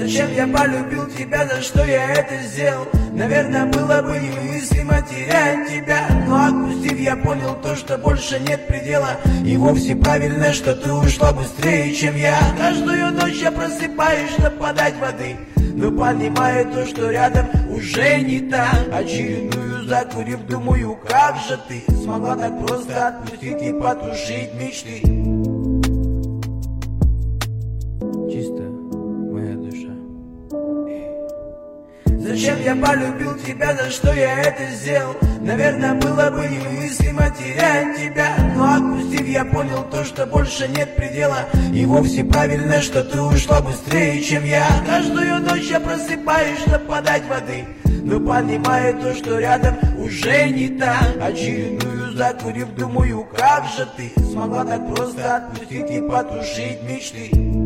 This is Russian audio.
Зачем я полюбил тебя, за что я это сделал? Наверное, было бы немыслимо терять тебя. Но отпустив, я понял то, что больше нет предела. И вовсе правильно, что ты ушла быстрее, чем я. Каждую ночь я просыпаюсь, чтобы подать воды, но понимаю то, что рядом уже не так. Очередную закурив, думаю, как же ты смогла так просто отпустить и потушить мечты. Чисто моя душа. Зачем я полюбил тебя, за что я это сделал? Наверное, было бы немыслимо терять тебя. Но отпустив, я понял то, что больше нет предела. И вовсе правильно, что ты ушла быстрее, чем я. Каждую ночь я просыпаюсь, чтобы подать воды, но понимаю то, что рядом уже не так. Очередную закурив, думаю, как же ты смогла так просто отпустить и потушить мечты.